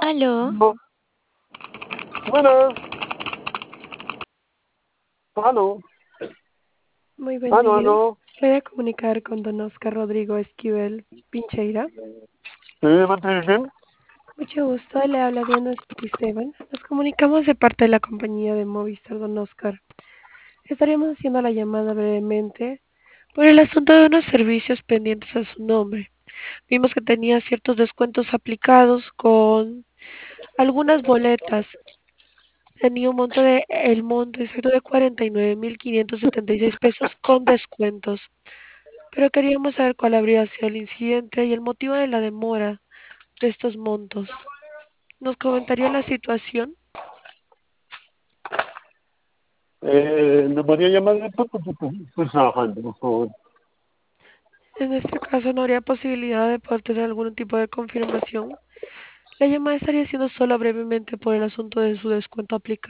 Aló, No, buenas, aló, muy buen aló, día. aló. ¿Puede comunicar con don Oscar Rodrigo Esquivel Pincheira? ¿Sí, de parte de quién? Mucho gusto, le habla Diana Esteban. Nos comunicamos de parte de la compañía de Movistar, don Oscar. Estaríamos haciendo la llamada brevemente por el asunto de unos servicios pendientes a su nombre. Vimos que tenía ciertos descuentos aplicados con algunas boletas. Tenía el monto exacto de 49.576 pesos con descuentos. Pero queríamos saber cuál habría sido el incidente y el motivo de la demora de estos montos. ¿Nos comentaría la situación? ¿Me podría llamar después? Porque estoy trabajando, por favor. En este caso no habría posibilidad de poder tener algún tipo de confirmación. La llamada estaría siendo solo brevemente por el asunto de su descuento aplicado.